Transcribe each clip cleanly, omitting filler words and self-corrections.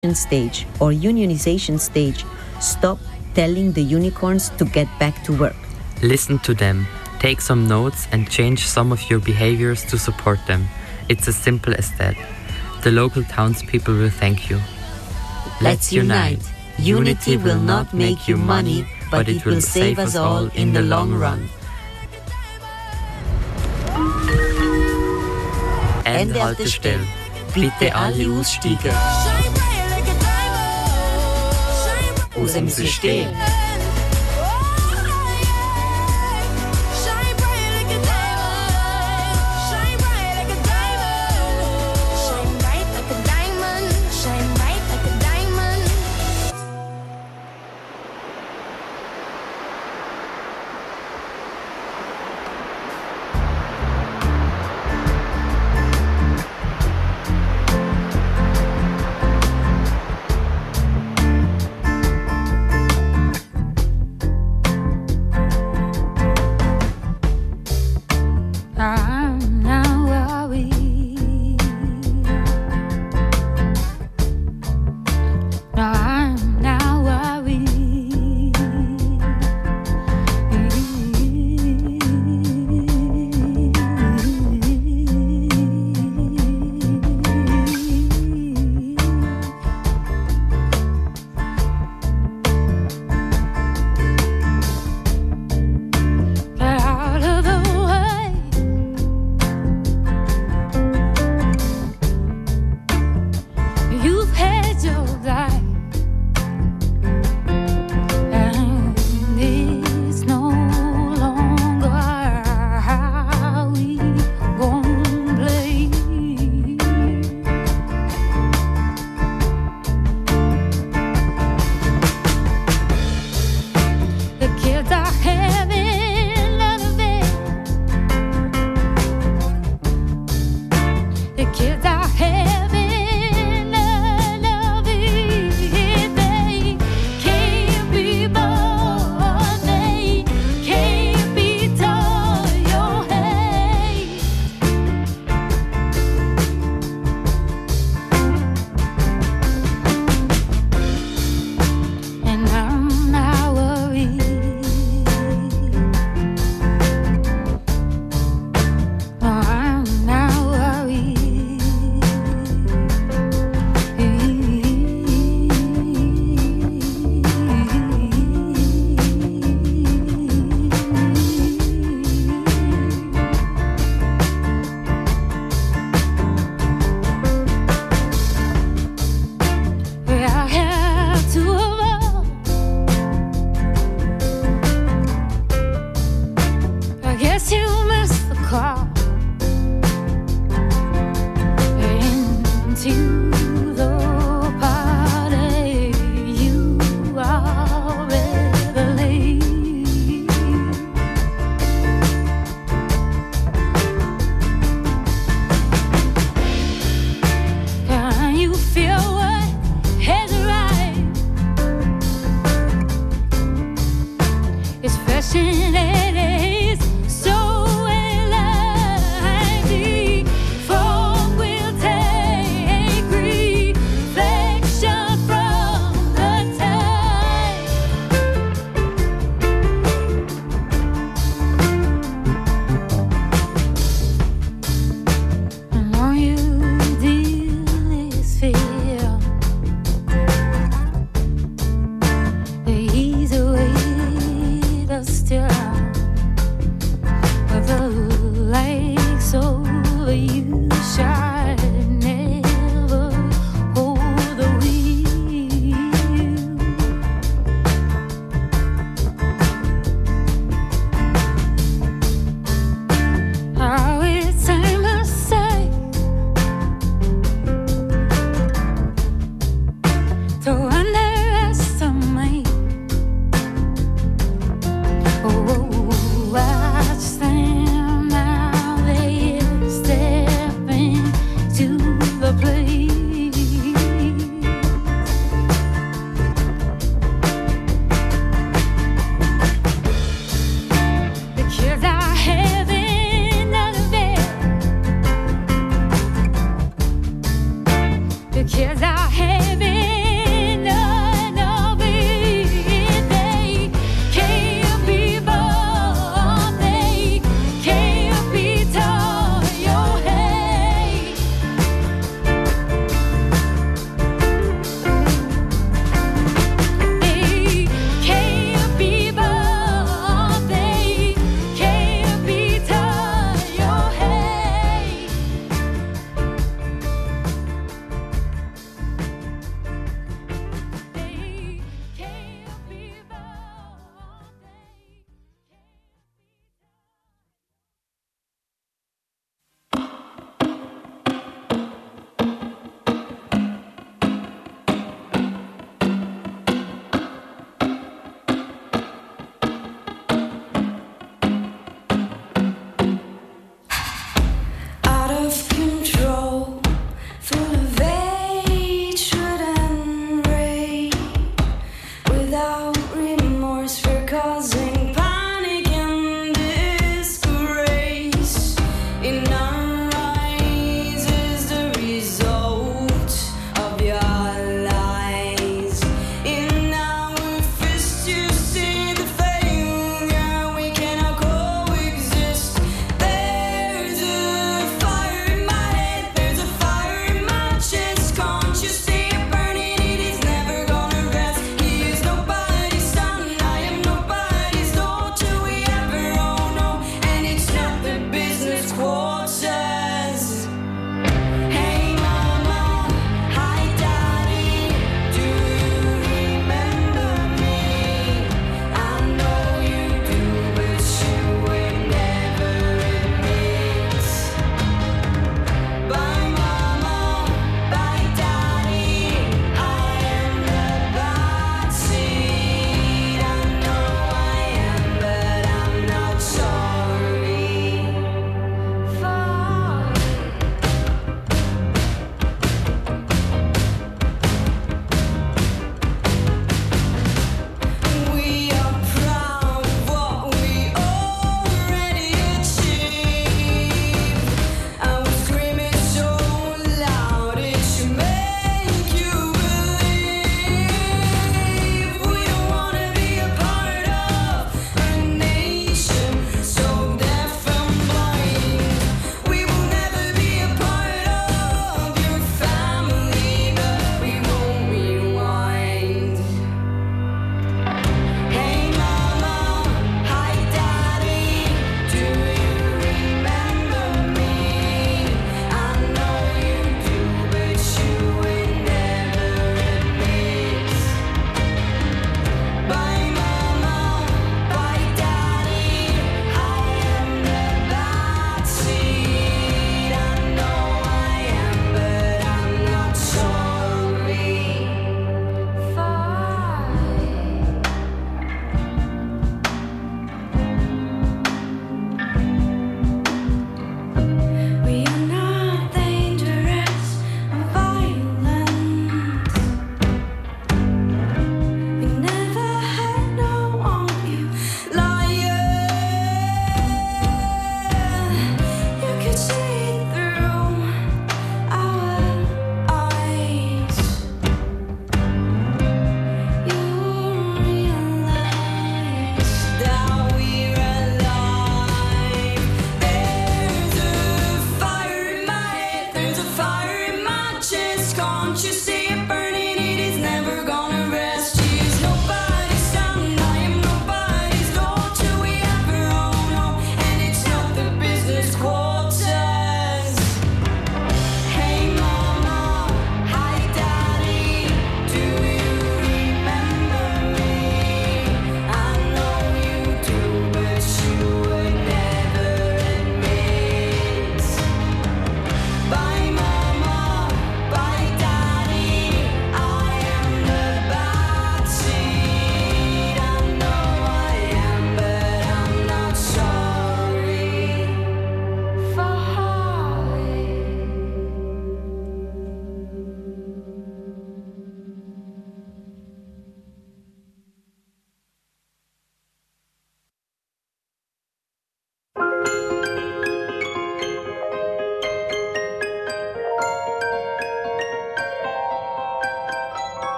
stage or unionization stage, stop telling the unicorns to get back to work. Listen to them, take some notes and change some of your behaviors to support them. It's as simple as that. The local townspeople will thank you. Let's unite. Unity will not make you money, but it will save us all in the long run. Endhaltestelle. Bitte alle aussteigen. Aus dem System. The kids are having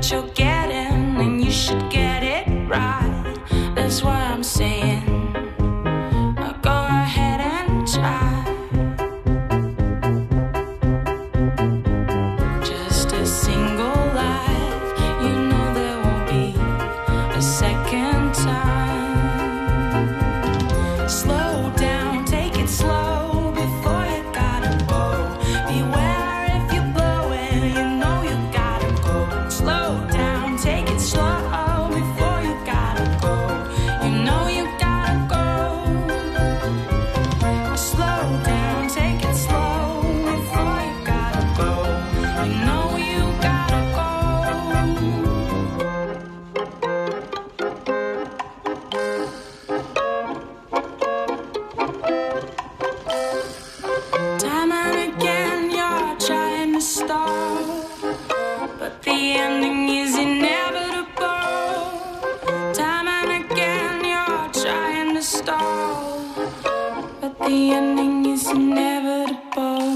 what you're getting, and you should get it right. That's why I'm saying, go ahead and try. Just a single life, you know there won't be a second time. Slow down, take it slow before you gotta go. Beware if you blow it, you know you gotta go. Slow down, take it slow before you gotta go. You know you gotta go. Slow down, take it slow before you gotta go. You know you gotta go. Time and again you're trying to stall, but the ending is inevitable. Time and again you're trying to stall, but the ending is inevitable.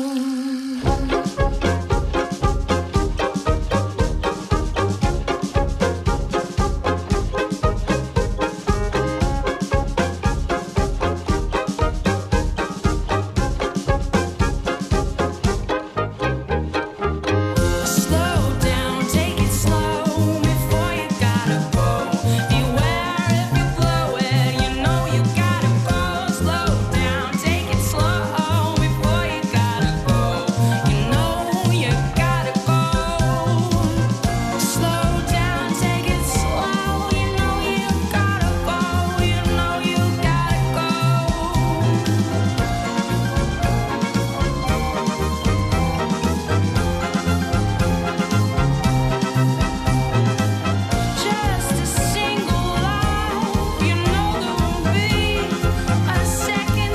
Slow down, take it slow before you gotta go. Beware if you blow it, you know you gotta go. Slow down, take it slow before you gotta go. You know you gotta go. Slow down, take it slow. You know you gotta go. You know you gotta go. Just a single life, you know there won't be a second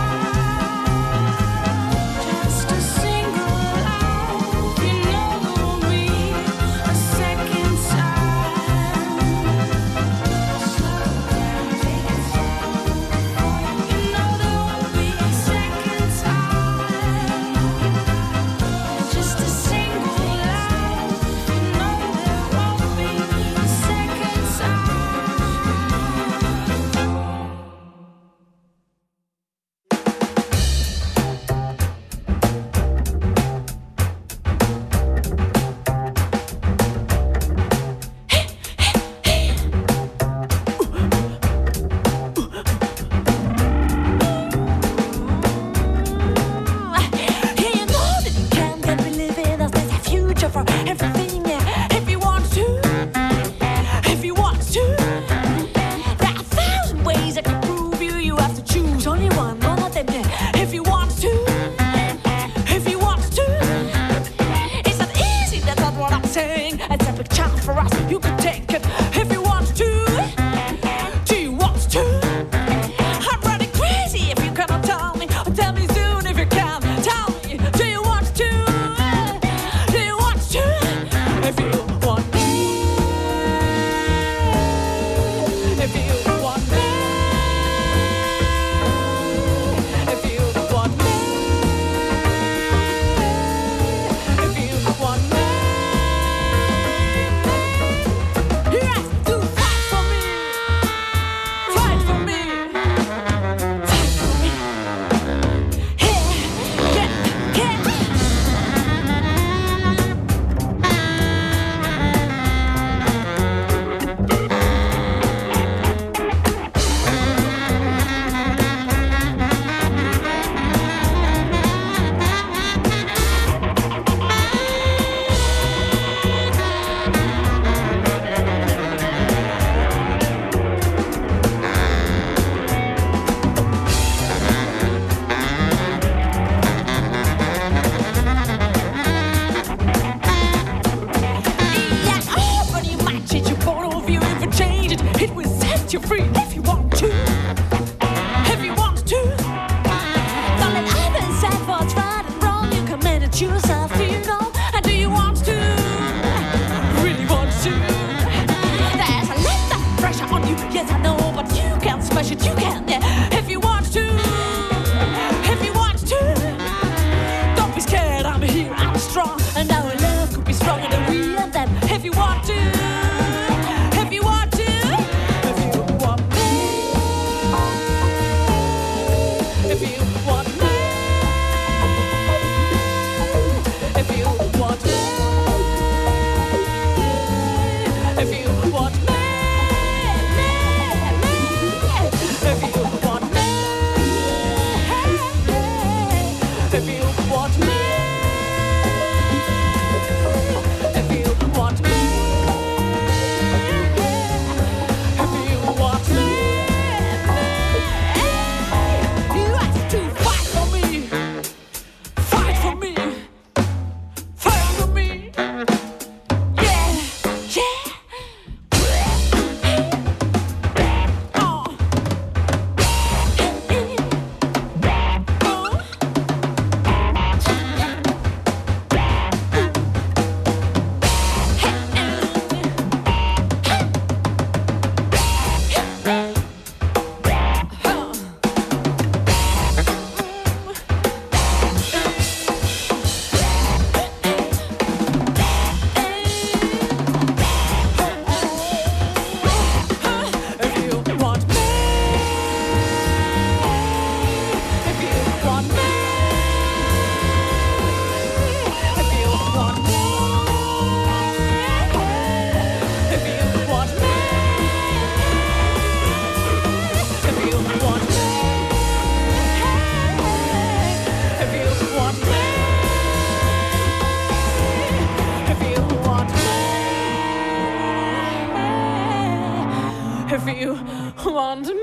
time. Just a single life, you know there won't be a second time. Slow down, take it slow. You know there won't be a second time. Just a single life, you know there won't be a second time. Yeah, you know that you can believe it. There's a future for everything. Yeah, if you want to, if you want to, there are 1,000 ways I can prove you. You have to choose only one of them. Yeah, if you want to, if you want to, it's not easy. That's not what I'm saying. It's a big chance for us. You can take it if you want to. Do you want to? I'm running crazy if you cannot tell me. Or tell me soon if you can. Tell me, do you want to? Do you want to? If you want me. If you want me. If you want me. If you want me. You have to fight for me. Fight for me. Fight for me. Yeah, yeah, yeah. Yeah, open your mind, change your point of view. If you change it, it will set you free. If you want to, if you want to, don't let others say what's right and wrong. You can manage yourself. Do you know? And do you want to? Really want to? There's a lot of pressure on you. Yes, I know, but you can smash it. You can, yeah. If you want to, if you want to, don't be scared. I'm here. I'm strong, and our love could be stronger than we and them. If you want to. if you want me.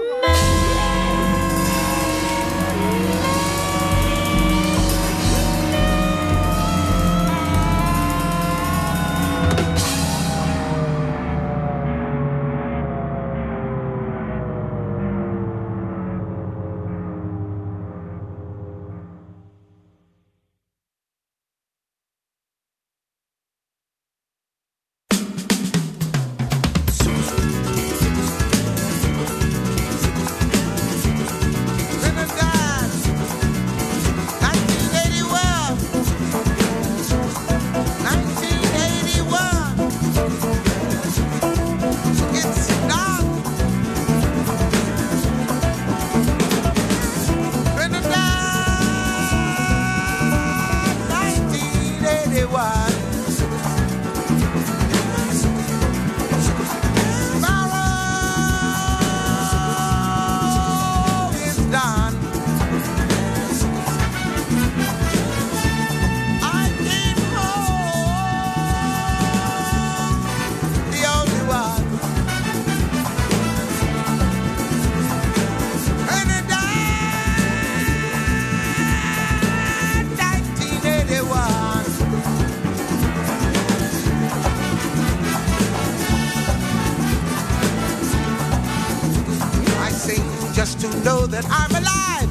Just to know that I'm alive.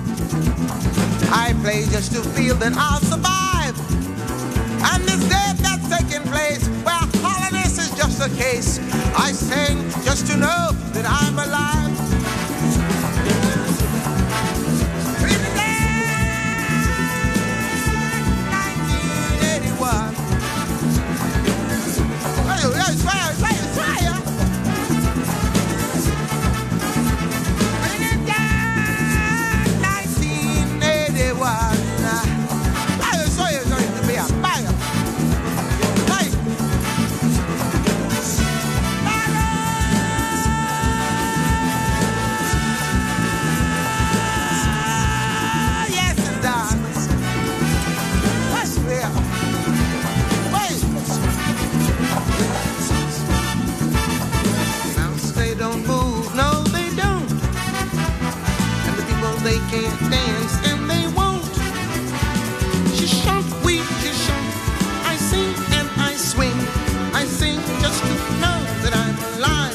I play just to feel that I'll survive. And this death that's taking place, where hollowness is just a case. I sing just to know that I'm alive. In the year 1981. It's fire. Can't dance and they won't. She shot, we just shot. I sing and I swing. I sing just to know that I'm alive.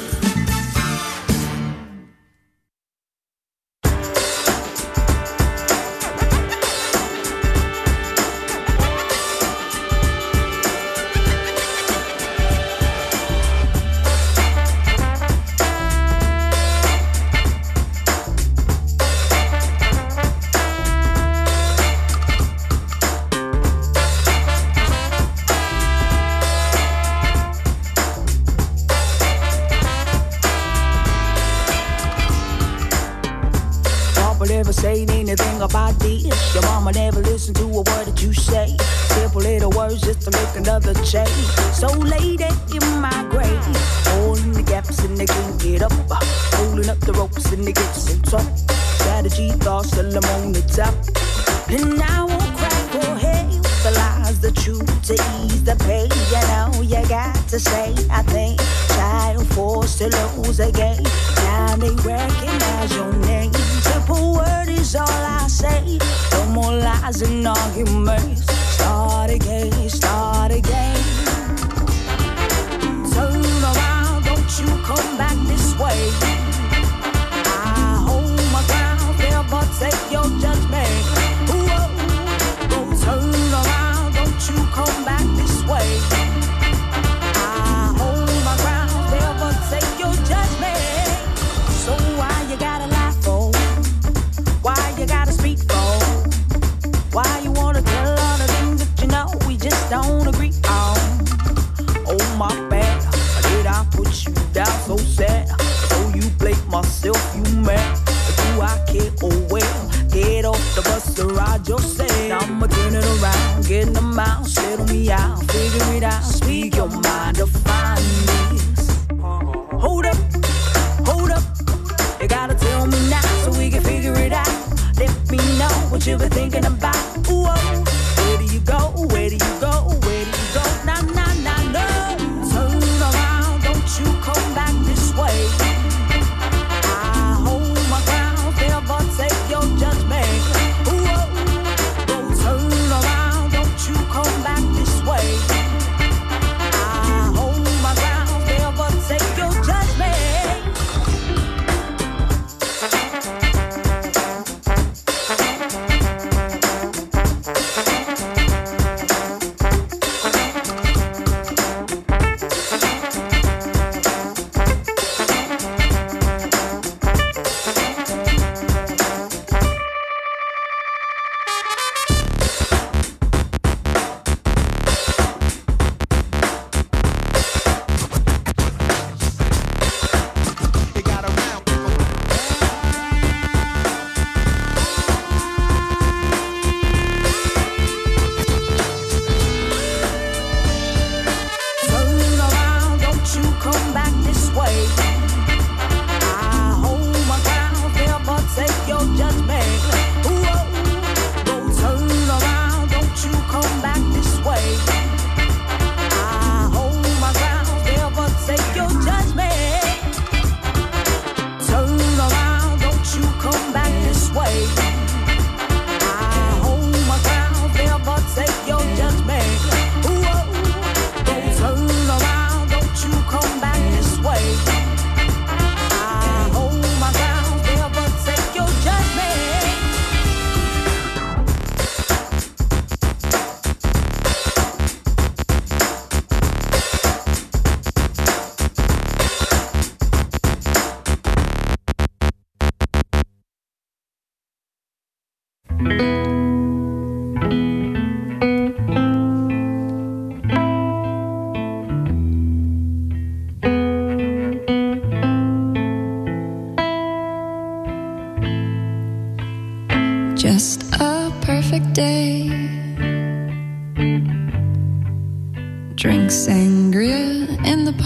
Saying anything about this. Your mama never listened to a word that you say. Simple little words just to make another change. So lady in my grave, holding the gaps and they can't get up, holding up the ropes and they get so tough. Strategy, thoughts till I'm on the top. And I won't cry for help. The lies, the truth to ease the pain. You know you got to say, I think. Child forced to lose again. Now they recognize your name. Simple word is all I say. No more lies and arguments. Start again, start again. Turn around, don't you come back this way. I hold my ground, never take your judgment. Whoa. Go turn around, don't you come back this way. I hold my ground, never take your judgment. So why you gotta lie for? Why you gotta speak for? Why you wanna tell all the things that you know we just don't agree on?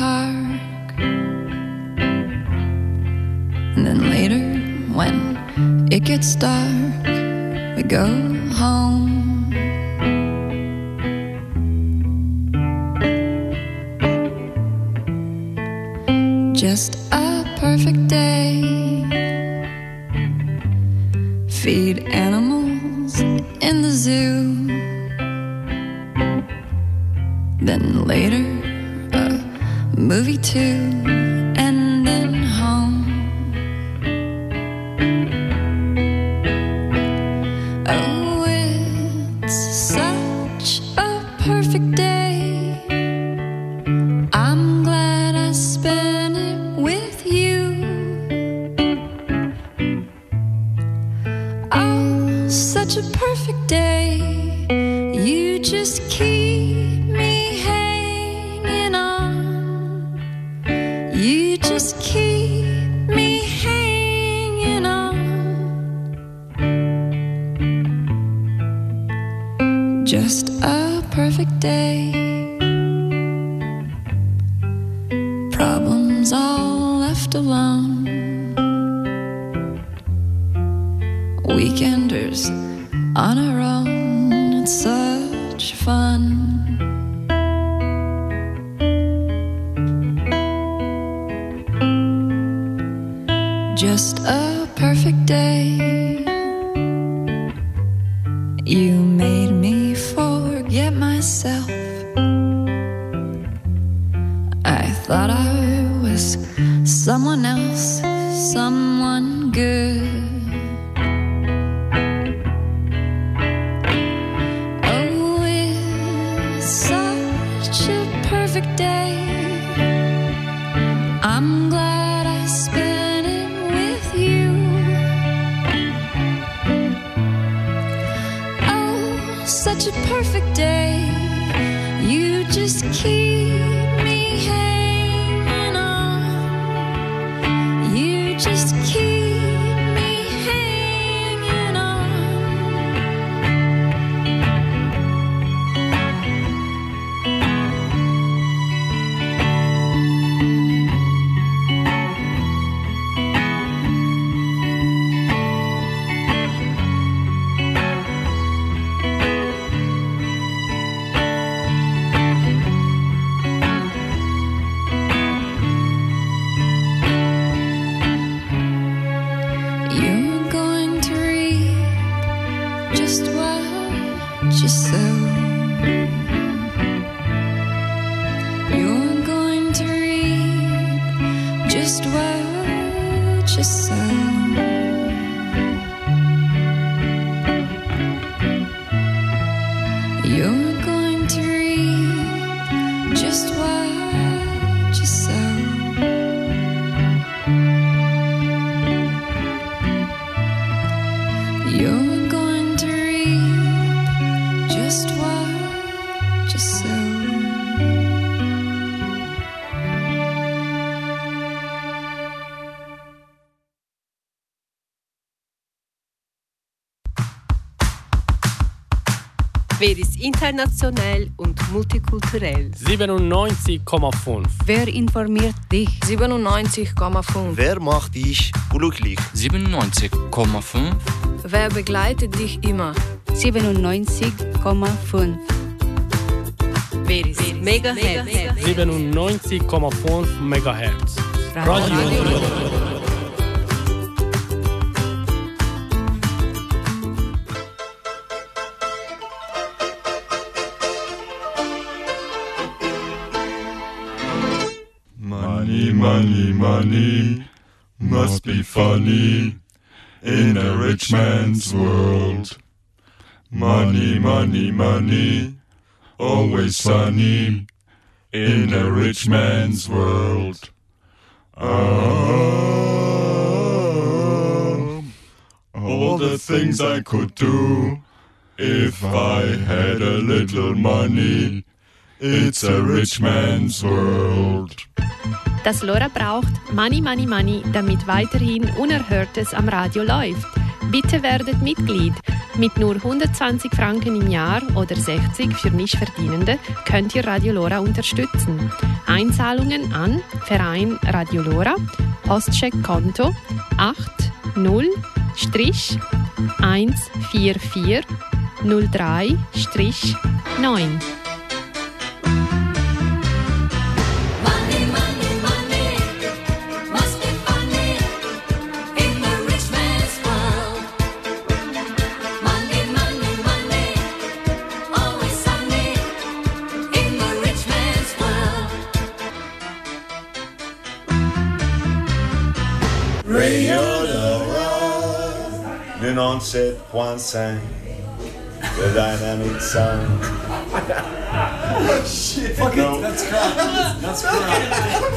park. And then later, when it gets dark, we go home. Just a perfect day. Feed animals in the zoo. Then later, a movie too, and then home. Oh, it's such a perfect day. I'm glad I spent it with you. Oh, such a perfect day. You just keep me hanging on. You just keep me hanging on. Just a perfect day. Problems all left alone. Weekenders on our own. It's such fun. Just a perfect day. You made me forget myself. I thought I was someone else, someone good. Oh, it's such a perfect day. I'm glad I spent it with you. Oh, such a perfect day. You just keep me hanging on. You just keep me hanging on. You're going to reap just what you sow. You're going to reap just what you sow. You're going to reap just what you sow. You're going to reap just what you sow. Wer ist international und multikulturell? 97,5. Wer informiert dich? 97,5. Wer macht dich glücklich? 97,5. Wer begleitet dich immer? 97,5. Wer ist Megahertz? 97,5 Megahertz. Radio. Money, money, money must be funny in a rich man's world. Money, money, money, always sunny in a rich man's world. All the things I could do if I had a little money. It's a rich man's world. Das LoRa braucht Money, Money, Money, damit weiterhin Unerhörtes am Radio läuft. Bitte werdet Mitglied Mit nur 120 Franken im Jahr oder 60 für Mischverdienende könnt ihr Radio Lora unterstützen. Einzahlungen an Verein Radio Lora, Postcheckkonto 80-14403-9. Radio Lora 97.5 The Dynamic Sound. Shit, fuck it, that's crap. That's crap.